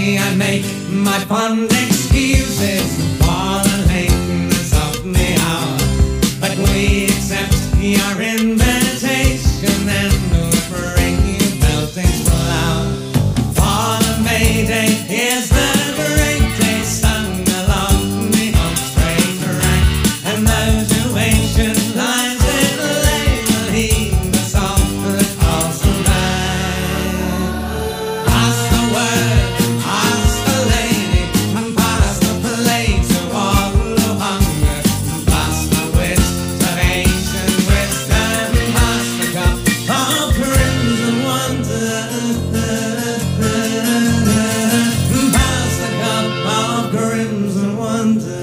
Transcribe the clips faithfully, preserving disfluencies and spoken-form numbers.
me I make my fond excuses for the lateness of the hour, but we accept your invitation and we'll bring you belting's flower. For the May Day is the great day sung along the home straight rank, and those who ancient lines in lay will heed the song that calls them back. Pass the word, pass the lady, and pass the plate to all who hunger. Pass the wit of ancient wisdom, pass the cup of crimson wonder. Pass the cup of crimson wonder.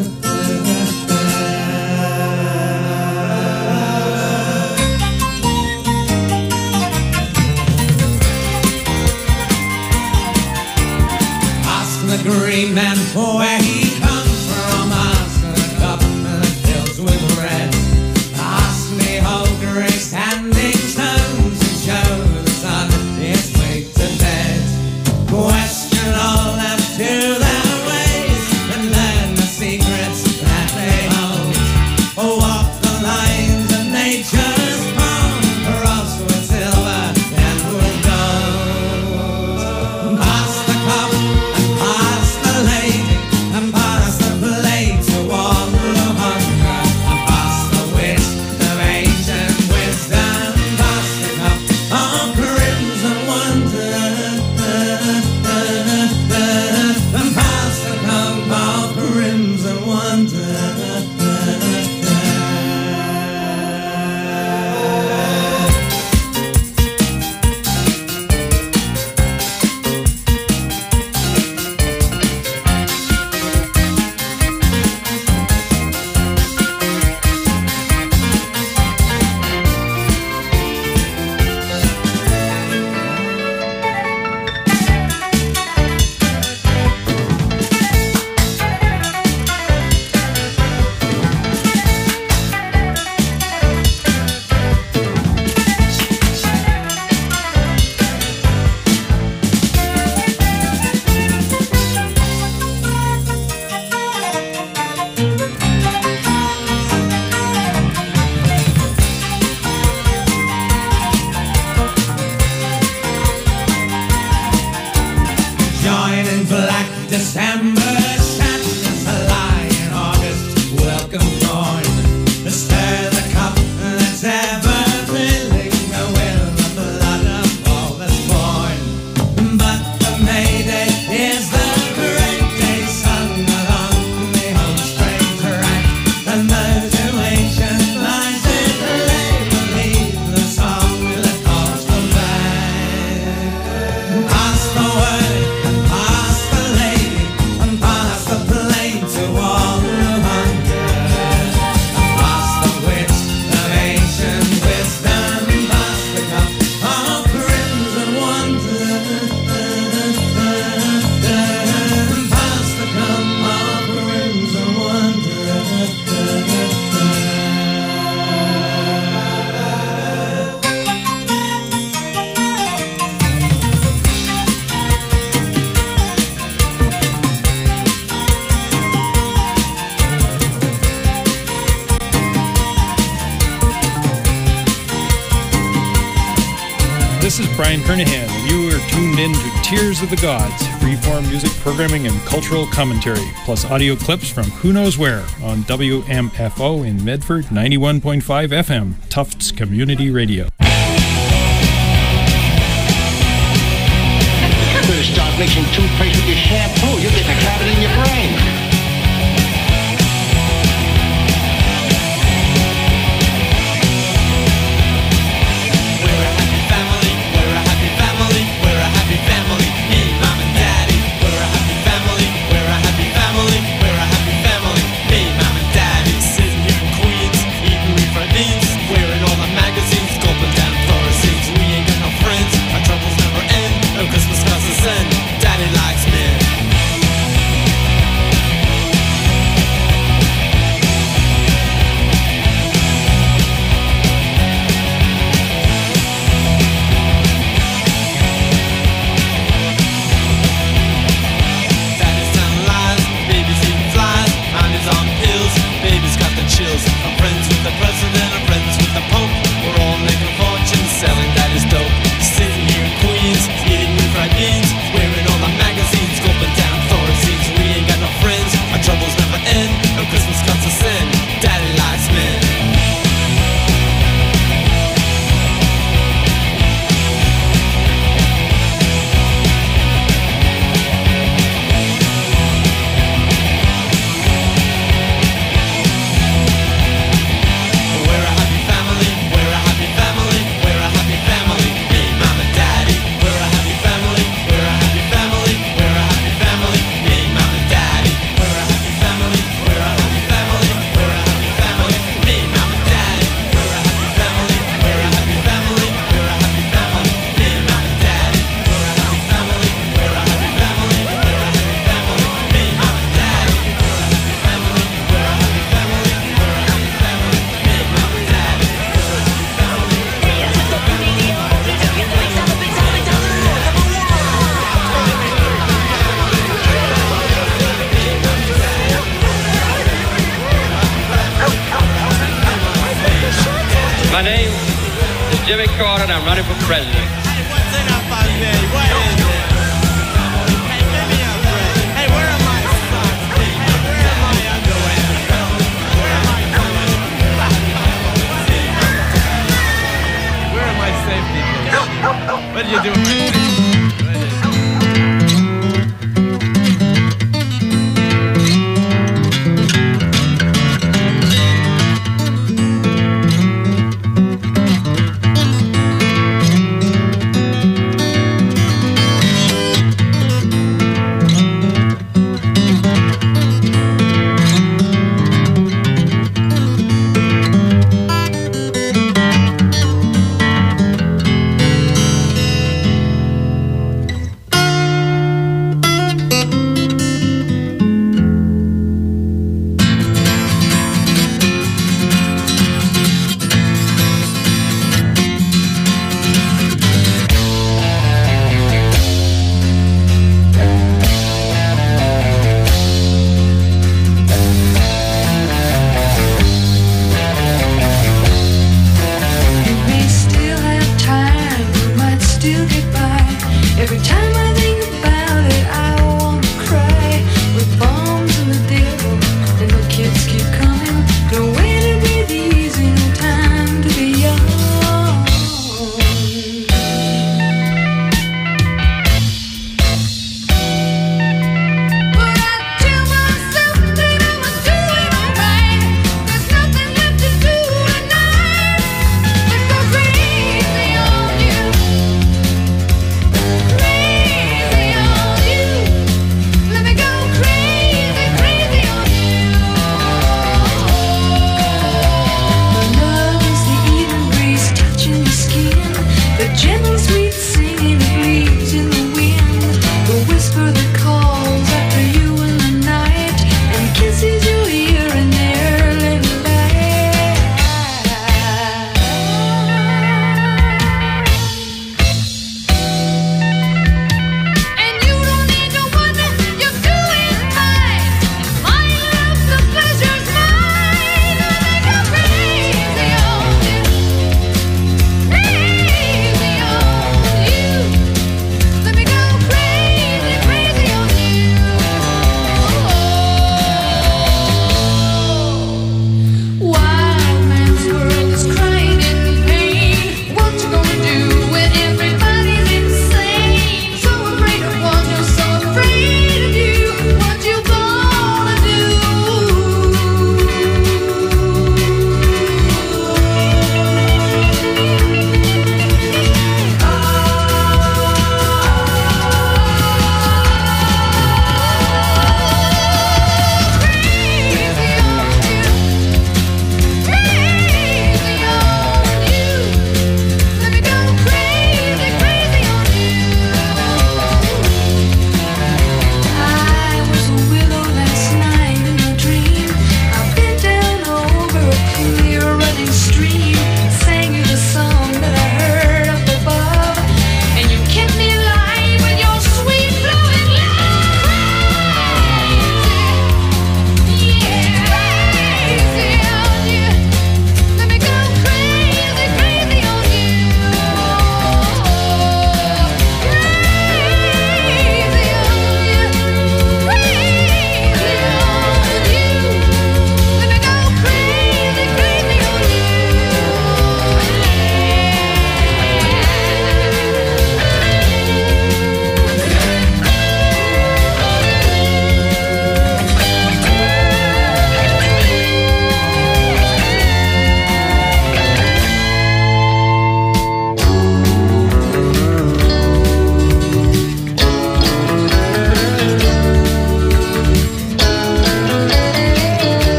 Ask the green man where he comes from. Ask the cup that fills with red. Ask the whole grey standing stones and show the sun is weak to dead. Question all left to their ways and learn the secrets that they hold. Walk the lines of nature's palm, cross with silver and with gold. Pass the cup and pass the lady, and pass the plate to all who hunger, and pass the wit of ancient wisdom. Pass the cup of crimson wonder, and pass the cup of crimson wonder. Join in black December sadness, lie in August, welcome join. Stir the cup that's ever filling with the blood of all that's born. But the May Day is the great day sung along the home straight rank, and those who ancient lines in lay will leave the song that calls them back. Pass the word, pass the lady, and pass the plate to all who hunger. Pass the wit of ancient wisdom, pass the cup of crimson wonder. Pass the cup of crimson wonder. This is Brian Kernahan, and you are tuned in to Tears of the Gods, freeform music programming and cultural commentary, plus audio clips from who knows where on W M F O in Medford, ninety-one point five F M, Tufts Community Radio. Better start mixing toothpaste with your shampoo. You're getting a cavity in your brain. We're a happy family, we're a happy family, we're a happy family, me, mom and daddy. We're a happy family, we're a happy family, we're a happy family, me, mom and daddy. Sitting here in Queens, eating refried beans, wearing all the magazines, gulping down fluoresceins. We ain't got no friends, our troubles never end, no Christmas cousins end. Daddy likes me. jeans, eating fried beans, wearing all the magazines, gulping down foreign scenes. We ain't got no friends, our troubles never end. No Christmas cuts us in, daddy likes men. My name is Jimmy Carter and I'm running for president. Hey, what's in up on me? What is it? Hey, give me a break. Hey, where are my socks? Hey, where are my underwear? Where are my Where are my safety pins? What did you do with my safety pins?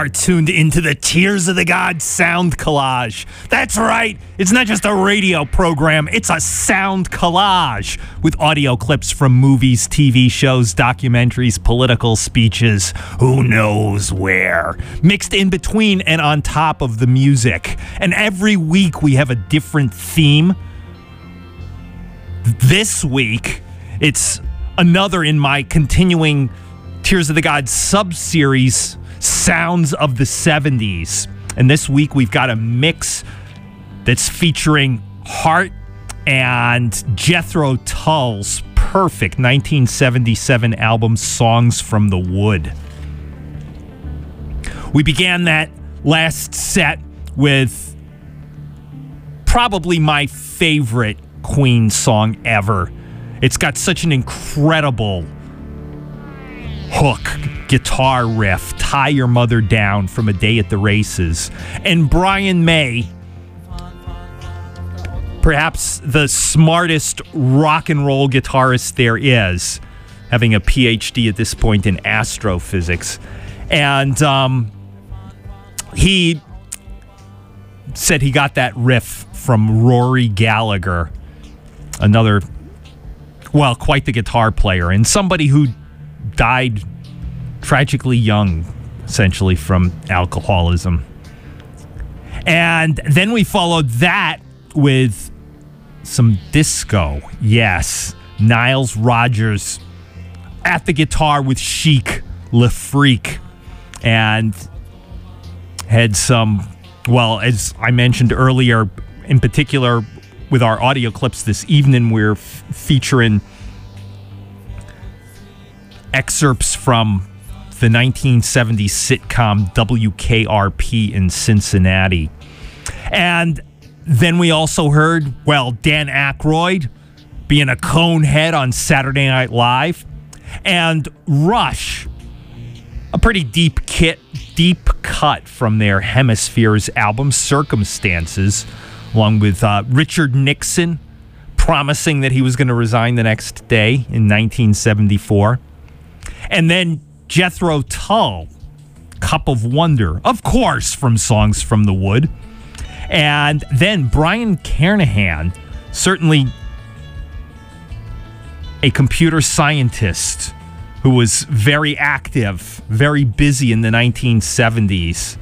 are tuned into the Tears of the Gods sound collage. That's right, it's not just a radio program, it's a sound collage with audio clips from movies, T V shows, documentaries, political speeches, who knows where, mixed in between and on top of the music. And every week we have a different theme. This week, it's another in my continuing Tears of the Gods sub-series, Sounds of the seventies. And this week we've got a mix that's featuring Heart and Jethro Tull's perfect nineteen seventy-seven album, Songs from the Wood. We began that last set with probably my favorite Queen song ever. It's got such an incredible hook, guitar riff, Tie Your Mother Down from A Day at the Races. And Brian May, perhaps the smartest rock and roll guitarist there is, having a P H D at this point in astrophysics. And um, he said he got that riff from Rory Gallagher, another, well, quite the guitar player, and somebody who died tragically young, essentially, from alcoholism. And then we followed that with some disco. Yes, Niles Rodgers at the guitar with Chic Le Freak, and had some, well, as I mentioned earlier, in particular with our audio clips this evening, we're f- featuring excerpts from the nineteen seventies sitcom W K R P in Cincinnati. And then we also heard, well, Dan Aykroyd being a conehead on Saturday Night Live, and Rush, a pretty deep kit, deep cut from their Hemispheres album, Circumstances, along with uh, Richard Nixon promising that he was going to resign the next day in nineteen seventy-four. And then Jethro Tull, Cup of Wonder, of course, from Songs from the Wood. And then Brian Kernighan, certainly a computer scientist who was very active, very busy in the nineteen seventies,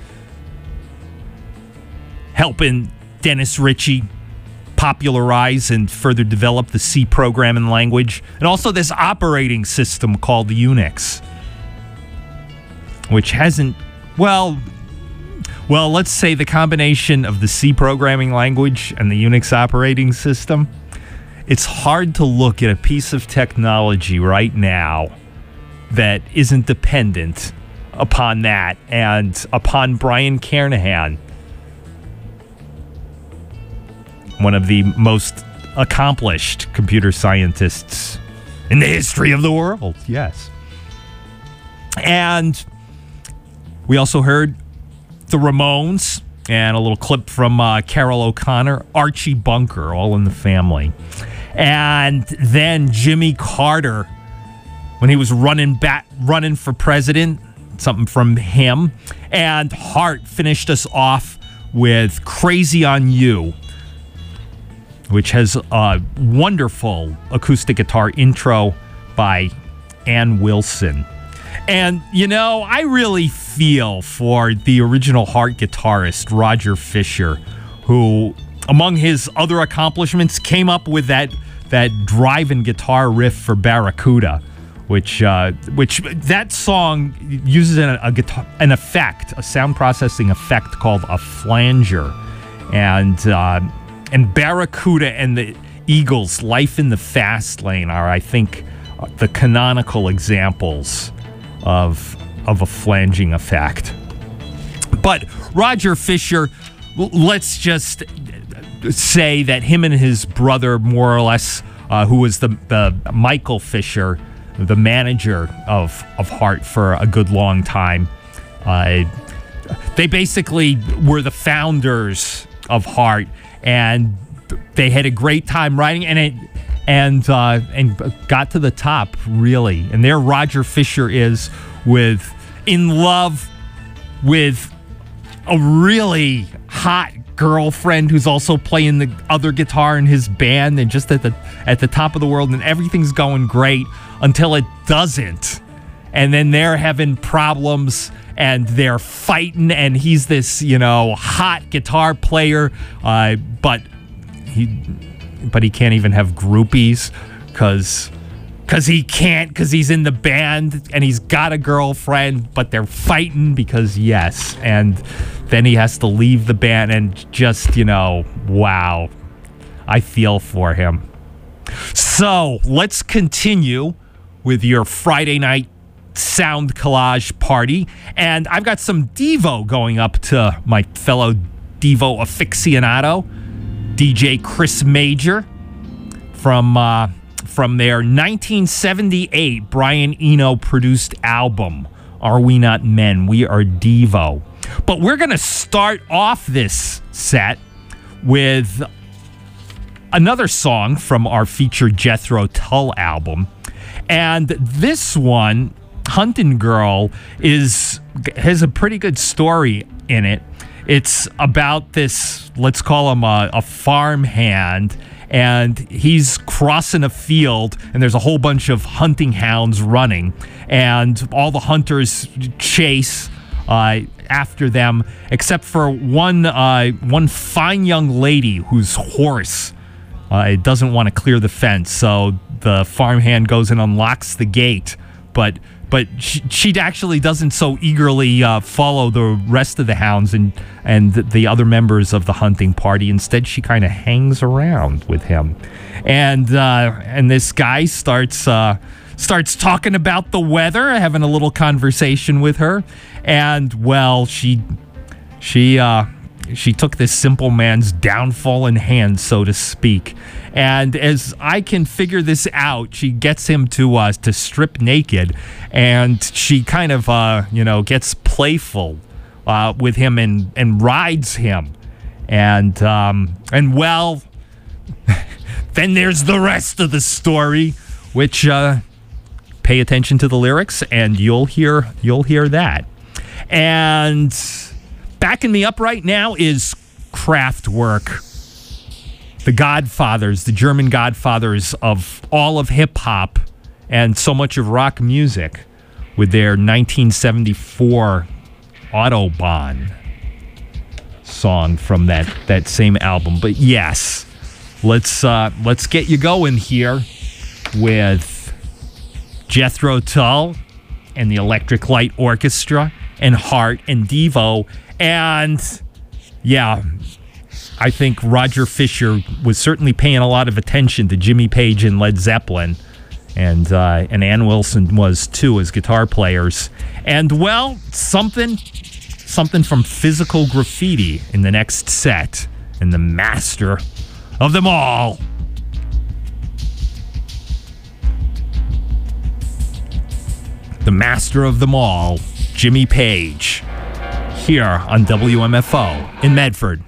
helping Dennis Ritchie popularize and further develop the C programming language, and also this operating system called Unix, which hasn't, well, well, let's say the combination of the C programming language and the Unix operating system, it's hard to look at a piece of technology right now that isn't dependent upon that and upon Brian Kernighan, one of the most accomplished computer scientists in the history of the world. Yes. And we also heard the Ramones and a little clip from uh, Carol O'Connor, Archie Bunker, all in the family. And then Jimmy Carter, when he was running back, running for president, something from him. And Heart finished us off with Crazy on You, which has a wonderful acoustic guitar intro by Ann Wilson. And, you know, I really feel for the original Heart guitarist, Roger Fisher, who, among his other accomplishments, came up with that that driving guitar riff for Barracuda, which uh, which that song uses an, a guitar, an effect, a sound processing effect called a flanger. And... Uh, And Barracuda and the Eagles' Life in the Fast Lane are, I think, the canonical examples of, of a flanging effect. But Roger Fisher, let's just say that him and his brother, more or less, uh, who was the, the Michael Fisher, the manager of, of Heart for a good long time, uh, they basically were the founders of Heart. And they had a great time writing, and it and uh, and got to the top, really. And there Roger Fisher is with In Love with a really hot girlfriend who's also playing the other guitar in his band, and just at the at the top of the world, and everything's going great until it doesn't. And then they're having problems and they're fighting, and he's this, you know, hot guitar player, uh, but he but he can't even have groupies because because he can't, because he's in the band and he's got a girlfriend, but they're fighting because yes. And then he has to leave the band, and just, you know, wow, I feel for him. So let's continue with your Friday night sound collage party. And I've got some Devo going up to my fellow Devo aficionado, D J Chris Major, from uh, from their nineteen seventy-eight Brian Eno produced album, Are We Not Men? We Are Devo. But we're going to start off this set with another song from our featured Jethro Tull album. And this one, Huntin' Girl, is has a pretty good story in it. It's about this, let's call him a, a farmhand, and he's crossing a field, and there's a whole bunch of hunting hounds running, and all the hunters chase uh, after them, except for one uh, one fine young lady whose horse uh, doesn't want to clear the fence. So the farmhand goes and unlocks the gate, but but she, she actually doesn't so eagerly uh, follow the rest of the hounds and and the other members of the hunting party. Instead, she kind of hangs around with him, and uh, and this guy starts uh, starts talking about the weather, having a little conversation with her, and well, she she uh, she took this simple man's downfall in hand, so to speak. And as I can figure this out, she gets him to uh, to strip naked, and she kind of uh, you know gets playful uh, with him and, and rides him, and um, and well, then there's the rest of the story, which uh, pay attention to the lyrics and you'll hear you'll hear that. And backing me up right now is Kraftwerk. The godfathers, the German godfathers of all of hip-hop and so much of rock music, with their nineteen seventy-four Autobahn song from that, that same album. But yes, let's uh, let's get you going here with Jethro Tull and the Electric Light Orchestra and Heart and Devo. And yeah, I think Roger Fisher was certainly paying a lot of attention to Jimmy Page and Led Zeppelin, and uh, and Ann Wilson was too, as guitar players. And well, something something from Physical Graffiti in the next set, and the master of them all, the master of them all, Jimmy Page, here on W M F O in Medford.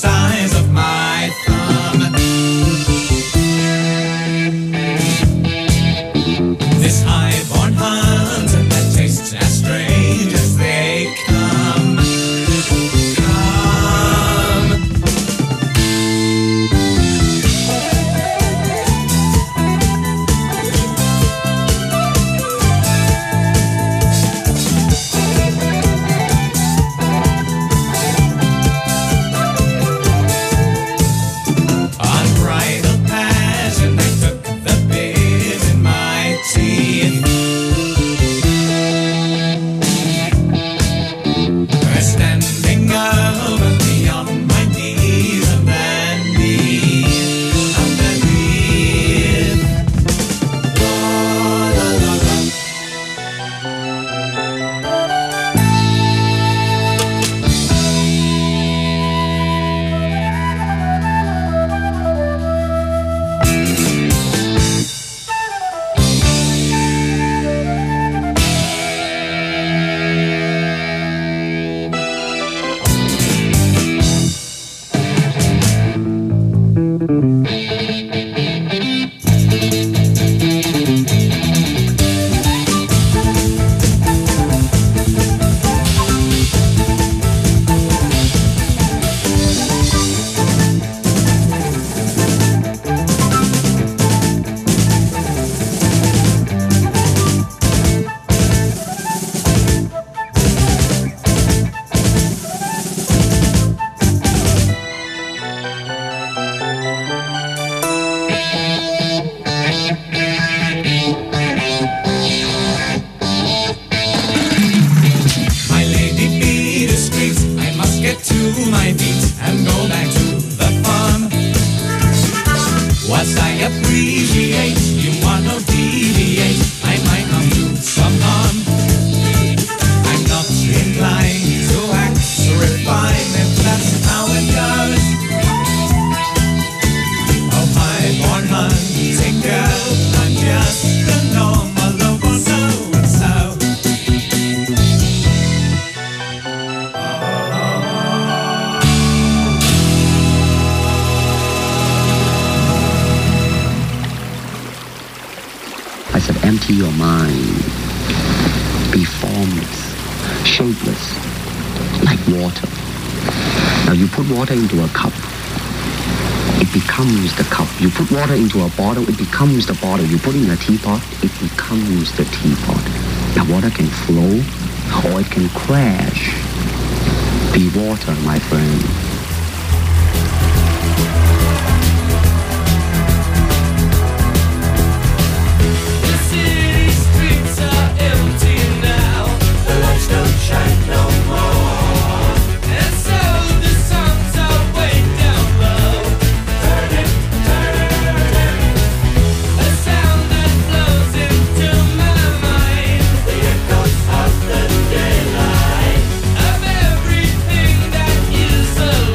size of my thumb. This high-born hunter that tastes as strange as they come. Come. Unbridled passion, I took the bit in my teeth. We're standing over me on my knees underneath, underneath. La, la, la, la. My lady bee screams, I must get to my beat and go back to the farm. Whilst I appreciate you want to deviate, I might not do some harm. I'm not inclined to act refined if that's how it goes. Oh, high-born hunting girl, I'm just a normal local so-and-so. I said, empty your mind. Be formless, shapeless, like water. Now you put water into a cup, it becomes the cup. You put water into a bottle, it becomes the bottle. You put it in a teapot, it becomes the teapot. Now water can flow or it can crash. Be water, my friend. The city streets are empty now. The lights don't shine no more. And so the songs are way down low. Turn it, turn it. A sound that flows into my mind. The echoes of the daylight. Of everything that is alive.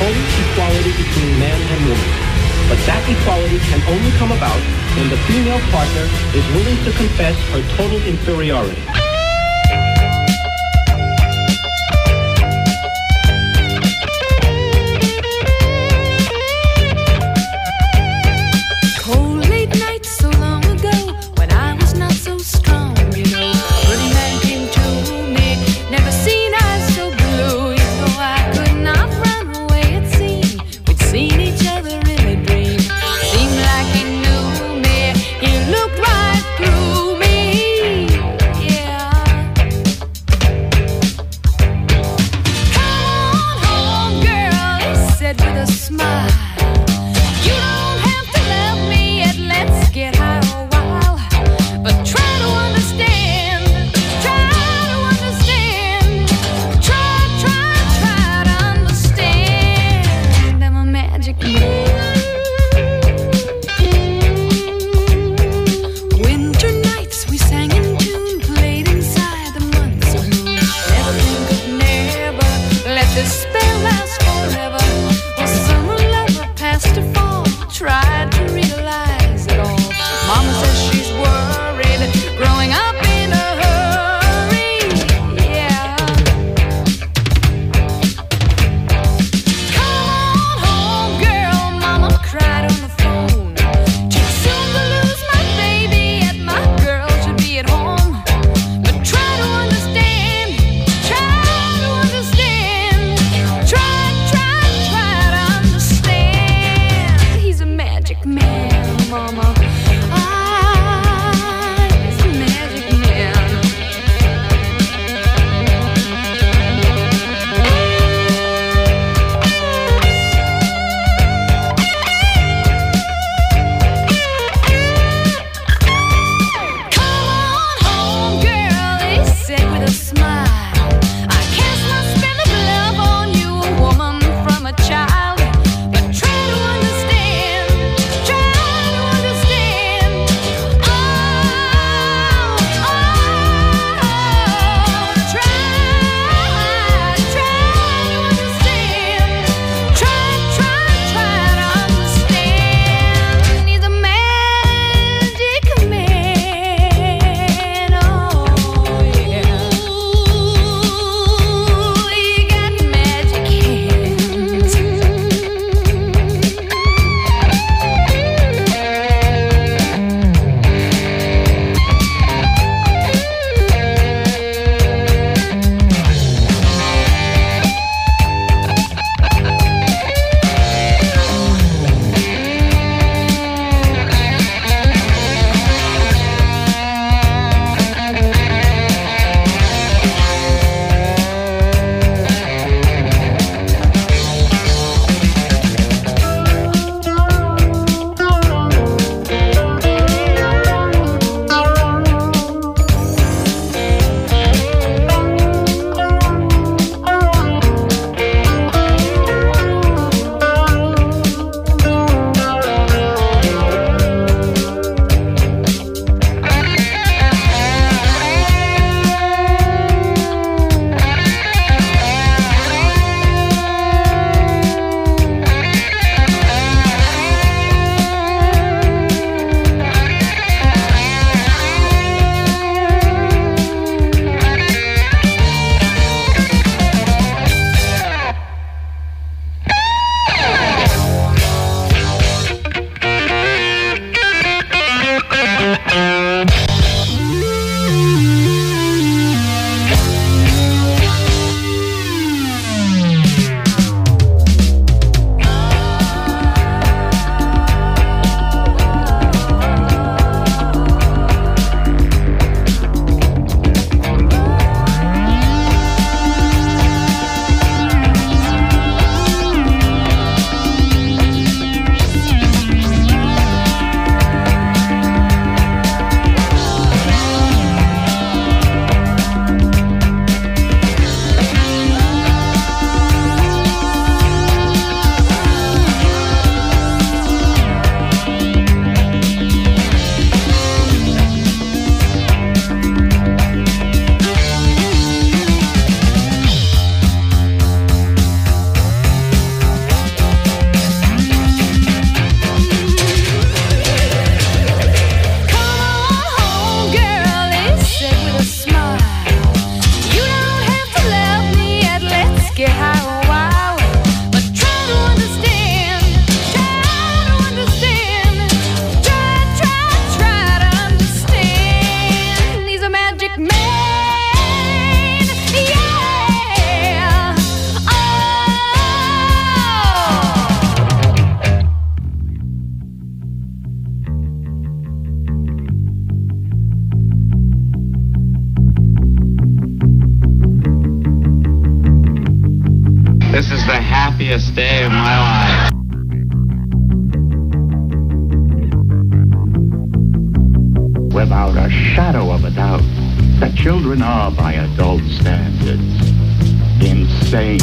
full equality between man and woman. But that equality can only come about when the female partner is willing to confess her total inferiority. Cold late nights so long ago when I was not so strong, you know. Pretty man came to me, never seen eyes so blue. You know I could not run away, it seemed. We'd seen each other in a dream. Seemed like he knew me, he looked right through me. Yeah. happiest day of my life. Without a shadow of a doubt, the children are, by adult standards, insane.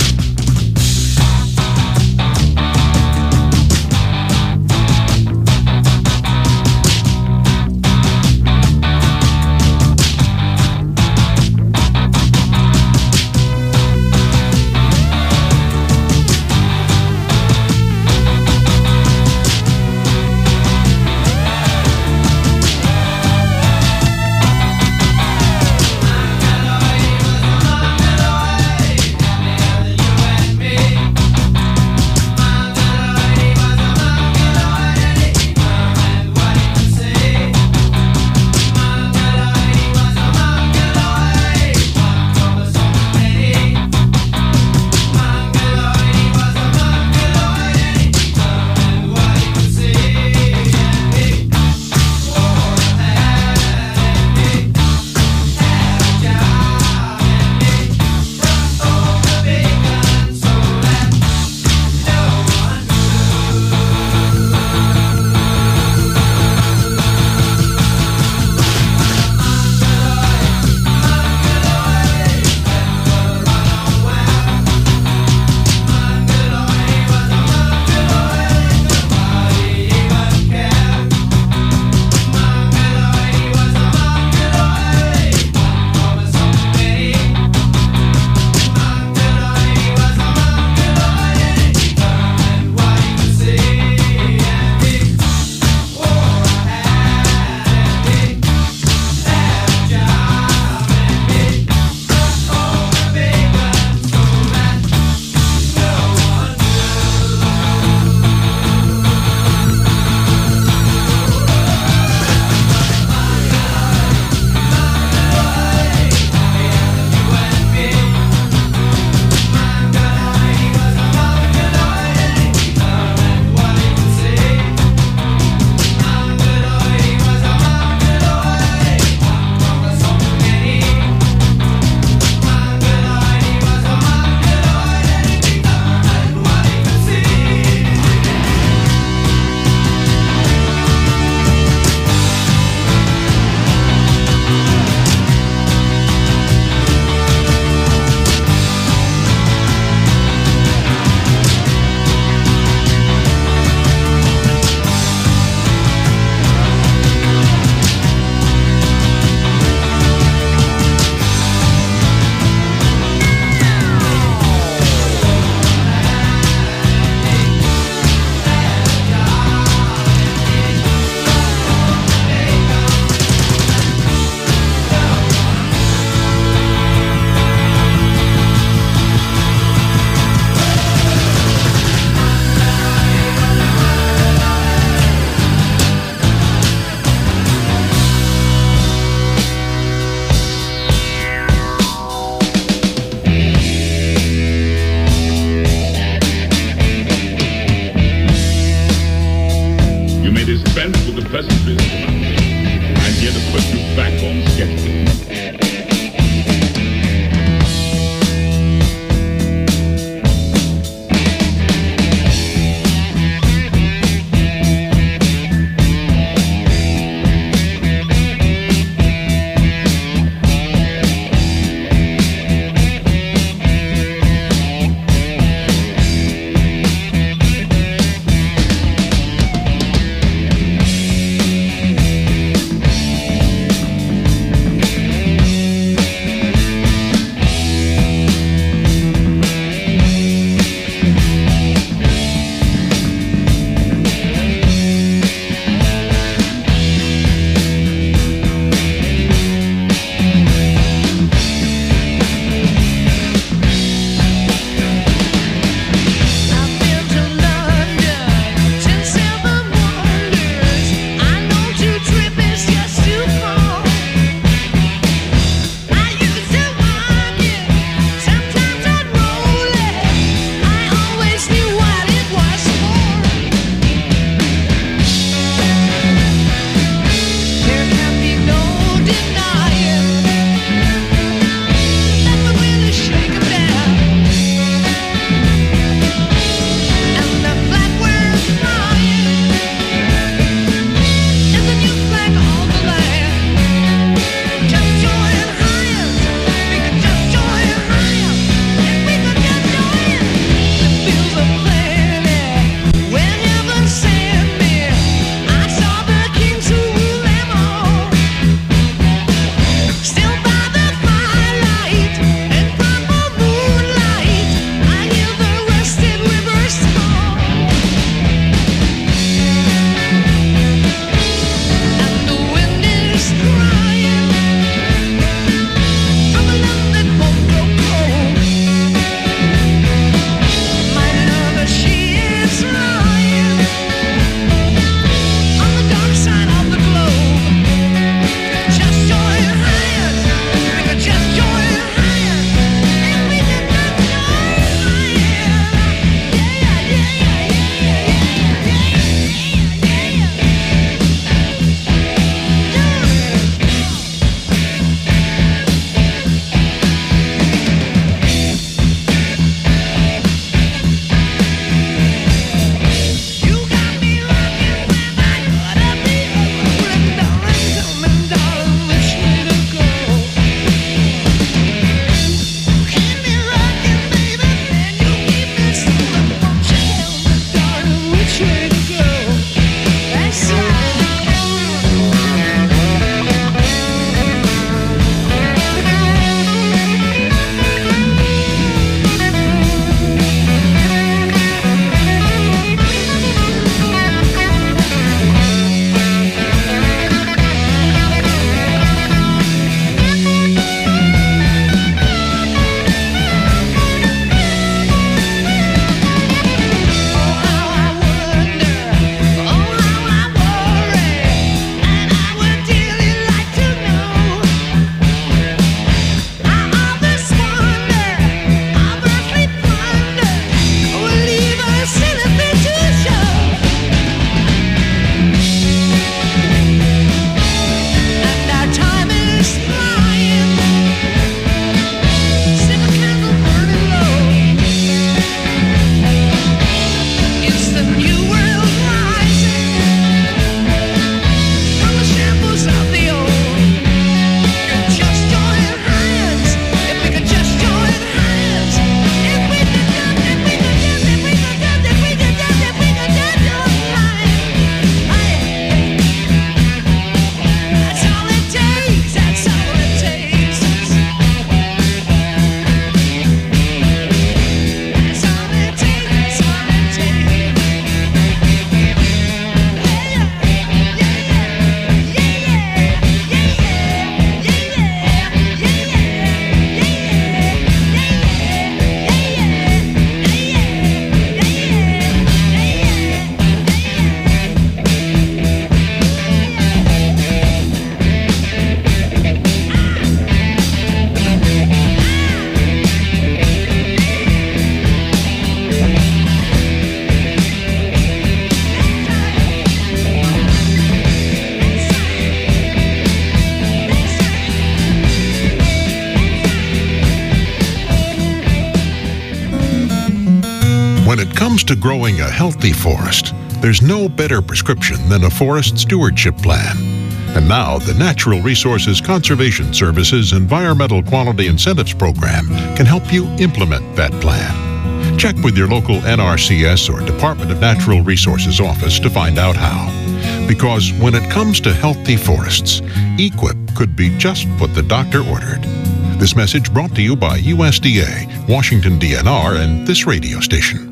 comes to growing a healthy forest, there's no better prescription than a forest stewardship plan. And now, the Natural Resources Conservation Service's Environmental Quality Incentives Program can help you implement that plan. Check with your local N R C S or Department of Natural Resources office to find out how. Because when it comes to healthy forests, Equip could be just what the doctor ordered. This message brought to you by U S D A, Washington D N R, and this radio station.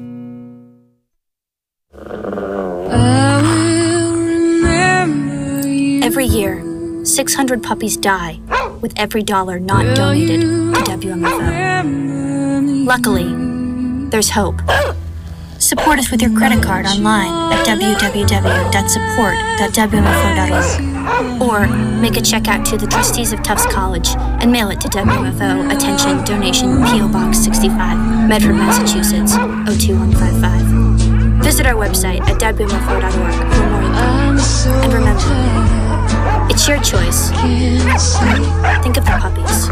Every year, six hundred puppies die with every dollar not donated to W M F O. Luckily, there's hope. Support us with your credit card online at w w w dot support dot w m f o dot org or make a check out to the trustees of Tufts College and mail it to W M F O Attention Donation P O Box sixty-five, Medford, Massachusetts oh two one five five. Visit our website at w m f o dot org for more info. And remember, it's your choice. Think of the puppies.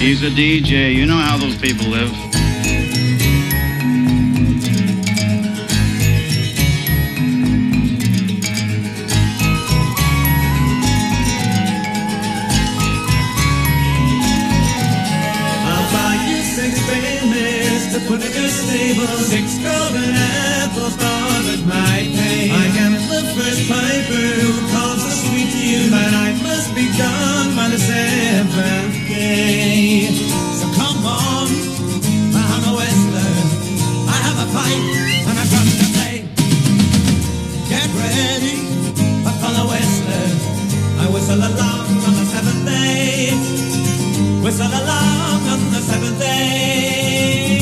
He's a D J. You know how those people live. I'll buy you six babies to put in your stable. Six golden apples for that might pay. I am the first piper who calls the sweet to you, but I must be gone by the seventh day. So come on, I'm a whistler. I have a pipe and a drum to play. Get ready for the whistler. I whistle along on the seventh day. Whistle along on the seventh day.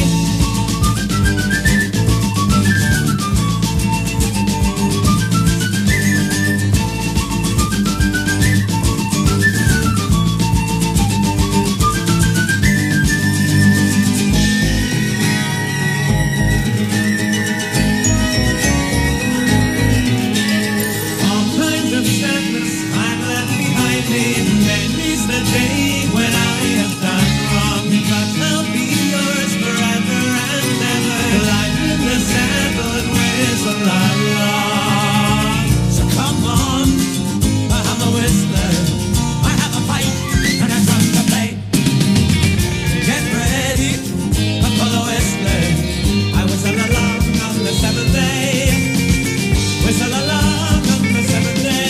All kinds of sadness I've left behind me. Many's the day when I have done wrong, but I'll be yours forever and ever. Life in the saddle and whistle along. So come on, I'm a whistler. I have a pipe and a drum to play. Get ready for the whistler. I whistle along on the seventh day. Whistle along on the seventh day.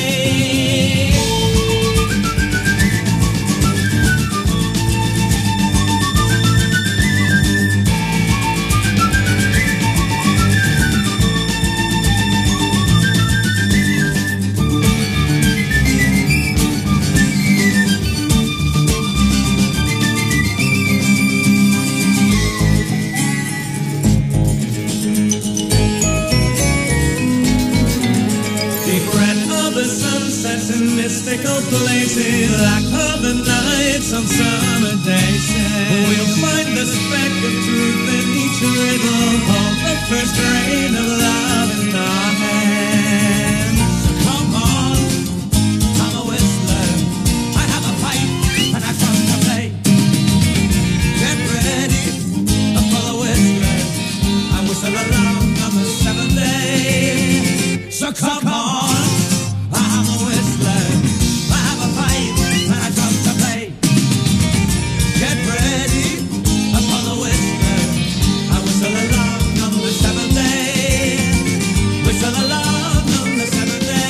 Deep red of the sunsets in mystical places, black of the nights on summer days. We'll find the speck of truth in each riddle, hold the first grain of love in our hands. So come on, I'm a whistler. I have a pipe and a drum to play. Get ready for the whistler. I whistle along on the seventh day. So come on, I'm a whistler. I have a pipe and a drum to play. Get ready for the whistler. I whistle along on the seventh day. Whistle along on the seventh day.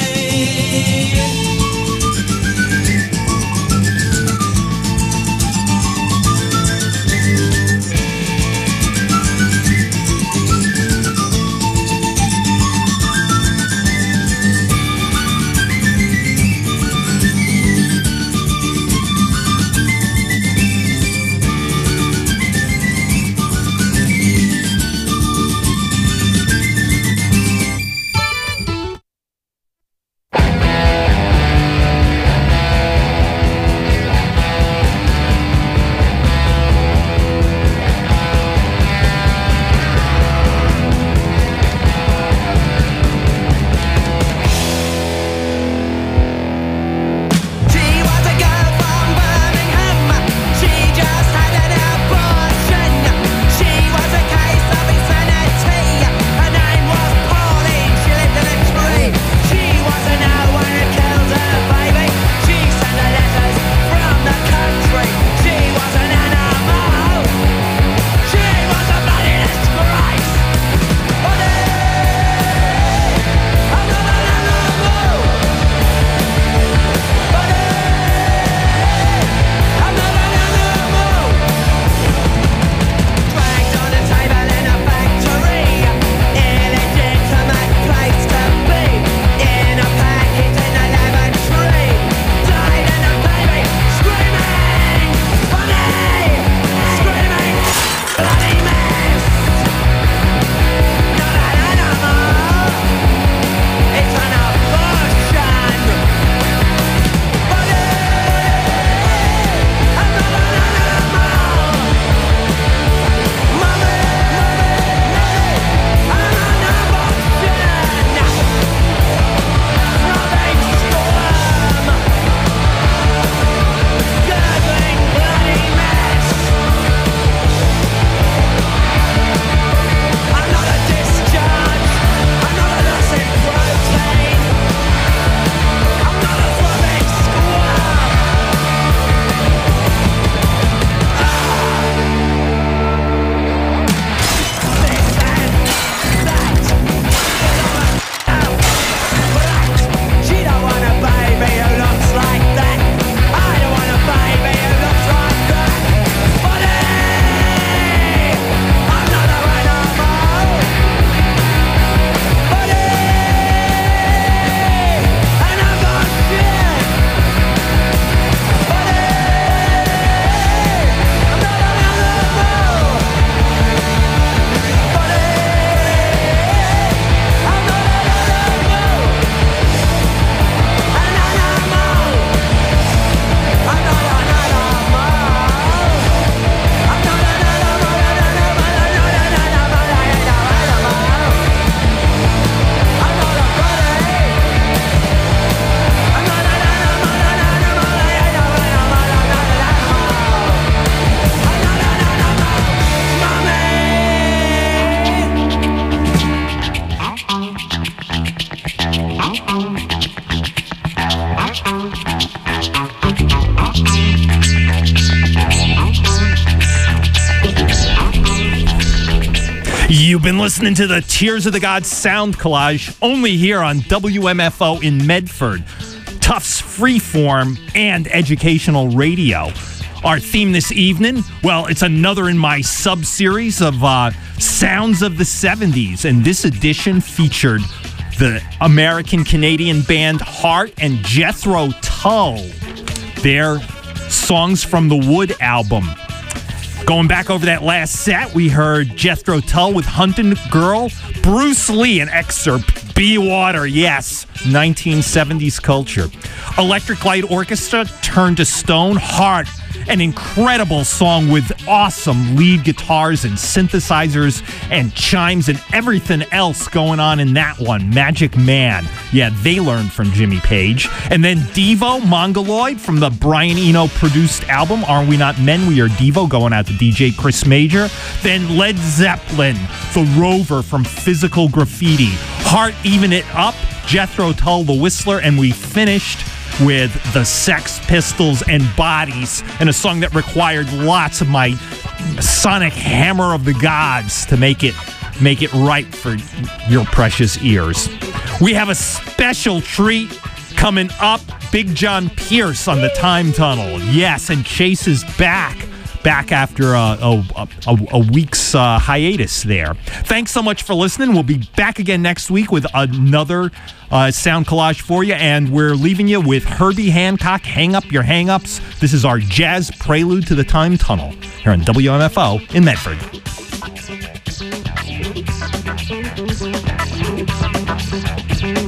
You've been listening to the Tears of the Gods sound collage, only here on W M F O in Medford. Tufts freeform and educational radio. Our theme this evening, well, it's another in my sub-series of uh, Sounds of the seventies, and this edition featured the American-Canadian band Heart and Jethro Tull. Their Songs from the Wood album. Going back over that last set, we heard Jethro Tull with Hunting Girl, Bruce Lee, an excerpt, Be Water, yes, nineteen seventies culture. Electric Light Orchestra, Turn to Stone, Heart, an incredible song with awesome lead guitars and synthesizers and chimes and everything else going on in that one. Magic Man. Yeah, they learned from Jimmy Page. And then Devo, Mongoloid from the Brian Eno produced album, Are We Not Men, We Are Devo, going out to D J Chris Major. Then Led Zeppelin, The Rover from Physical Graffiti. Heart, Even It Up, Jethro Tull, The Whistler, and we finished with the Sex Pistols and Bodies, and a song that required lots of my sonic hammer of the gods to make it make it right for your precious ears. We have a special treat coming up. Big John Pierce on the Time Tunnel. Yes, and Chase is back. Back after a, a, a, a week's uh, hiatus there. Thanks so much for listening. We'll be back again next week with another uh, sound collage for you, and we're leaving you with Herbie Hancock, Hang Up Your Hang-Ups. This is our jazz prelude to the Time Tunnel here on W M F O in Medford. Thank you.